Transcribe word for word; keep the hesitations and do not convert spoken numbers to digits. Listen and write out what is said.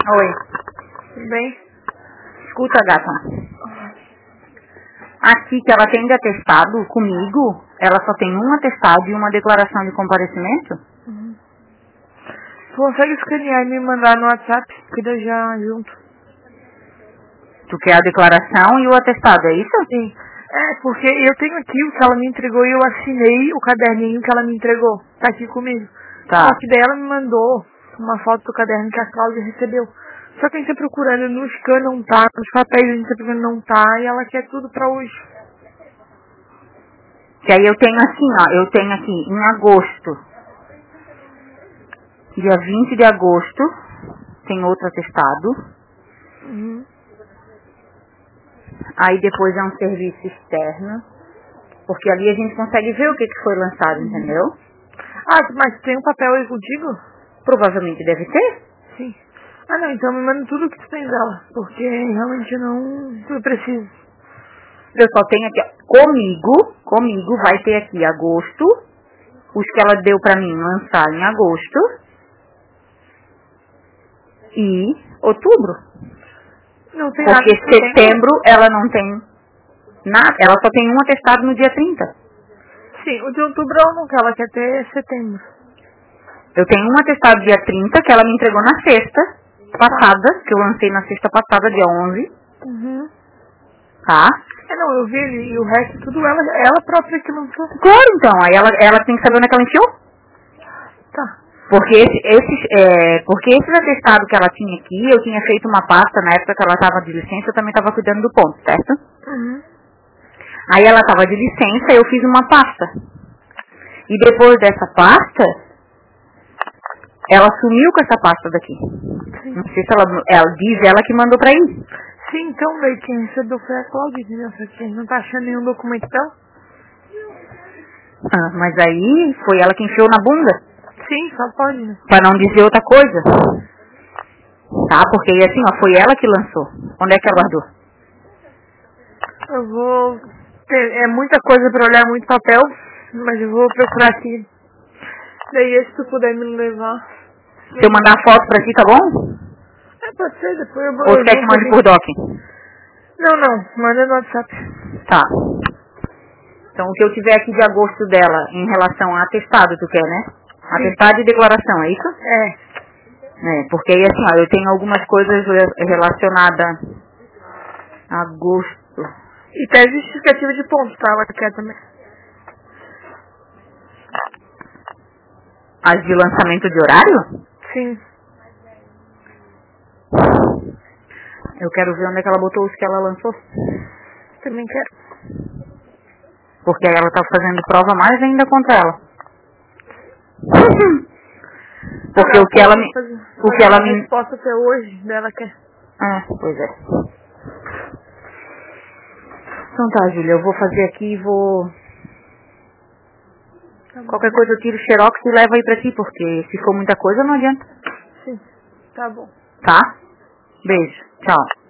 Oi. Tudo bem? Escuta, gata. Aqui que ela tem de atestado comigo, ela só tem um atestado e uma declaração de comparecimento? Uhum. Tu consegue escanear e me mandar no WhatsApp? Que eu já junto. Tu quer a declaração e o atestado, é isso? Sim. É, porque eu tenho aqui o que ela me entregou e eu assinei o caderninho que ela me entregou. Tá aqui comigo. Tá. Só que daí ela me mandou uma foto do caderno que a Cláudia recebeu. Só que a gente tá procurando no scan, não tá. Nos papéis a gente tá procurando, não tá. E ela quer tudo pra hoje. Que aí eu tenho assim, ó. Eu tenho aqui em agosto. Dia vinte de agosto. Tem outro atestado. Uhum. Aí depois é um serviço externo. Porque ali a gente consegue ver o que, que foi lançado, Uhum. entendeu? Ah, mas tem um papel aí contigo? Provavelmente deve ter. Sim. Ah, não, então me manda tudo que tu tem dela. Porque realmente eu não eu preciso. Eu só tenho aqui, ó, comigo, comigo vai ter aqui agosto, os que ela deu pra mim lançar em agosto e outubro. Não tem nada Porque de setembro? setembro ela não tem nada, ela só tem um atestado no dia trinta. Sim, o de outubro ela não quer, ela quer ter setembro. Eu tenho um atestado dia trinta que ela me entregou na sexta passada, que eu lancei na sexta passada, dia onze, Uhum. tá? É, não, eu vi ele e o resto tudo ela, ela própria que lançou. Claro, então, aí ela, ela tem que saber onde é que ela enfiou. Tá. Porque, esse, esses, é, porque esses atestados que ela tinha aqui, eu tinha feito uma pasta na época que ela estava de licença, eu também estava cuidando do ponto, certo? Uhum. Aí ela estava de licença, eu fiz uma pasta. E depois dessa pasta, ela sumiu com essa pasta daqui. Sim. Não sei se ela, ela diz ela que mandou pra ir. Sim, então daí quem recebeu foi a Cláudia, entendeu? Só que a gente não tá achando nenhum documento dela. Ah, mas aí foi ela que enfiou na bunda, Sim, só pode, né? pra não dizer outra coisa. Tá? Porque assim, ó, foi ela que lançou. Onde é que ela guardou? Eu vou ter, é muita coisa pra olhar, muito papel, mas eu vou procurar aqui. Daí se tu puder me levar. Se eu mandar foto pra ti, tá bom? É, pode ser, depois eu vou. Ou Eu você quer vou que mande fazer. por doc? Não, não, manda no WhatsApp. Tá. Então o que eu tiver aqui de agosto dela em relação a atestado, tu quer, né? Sim. Atestado e declaração, é isso? É. É, porque aí assim, ó, eu tenho algumas coisas re- relacionadas a agosto. E tese justificativa de pontos, tá? Ela quer também. As de lançamento de horário? Sim. Eu quero ver onde é que ela botou os que ela lançou. Também quero. Porque aí ela tá fazendo prova mais ainda contra ela. Porque Não, o que ela me... fazer, O que fazer ela uma me... resposta até hoje, dela quer. Ah, pois é. Então tá, Júlia, eu vou fazer aqui e vou... Tá bom. Qualquer coisa eu tiro o xerox e levo aí pra ti, porque se for muita coisa não adianta. Sim, tá bom. Tá? Beijo. Tchau.